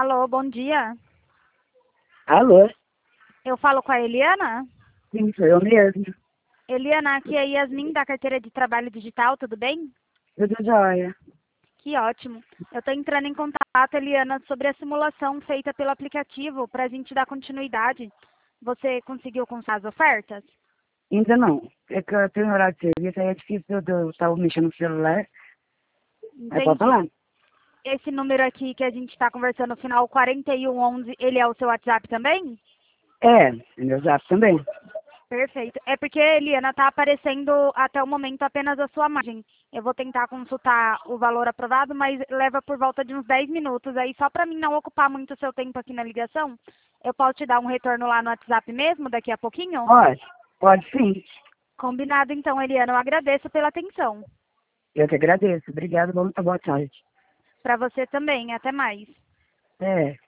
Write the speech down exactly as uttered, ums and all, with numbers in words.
Alô, bom dia. Alô? Eu falo com a Eliana? Sim, sou eu mesmo. Eliana, aqui é a Yasmin da carteira de trabalho digital, tudo bem? Tudo jóia. Que ótimo. Eu estou entrando em contato, Eliana, sobre a simulação feita pelo aplicativo para a gente dar continuidade. Você conseguiu consultar as ofertas? Ainda não. É que eu tenho horário de serviço, aí é difícil de eu estar mexendo no celular. Aí pode Entendi. falar? Esse número aqui que a gente está conversando, o final quarenta e um onze, ele é o seu WhatsApp também? É, é meu zap também. Perfeito. É porque, Eliana, está aparecendo até o momento apenas a sua margem. Eu vou tentar consultar o valor aprovado, mas leva por volta de uns dez minutos. Aí, só para mim não ocupar muito o seu tempo aqui na ligação, eu posso te dar um retorno lá no WhatsApp mesmo, daqui a pouquinho? Pode? Pode sim. Combinado, então, Eliana. Eu agradeço pela atenção. Eu que agradeço. Obrigado, boa boa tarde. Para você também. Até mais. É.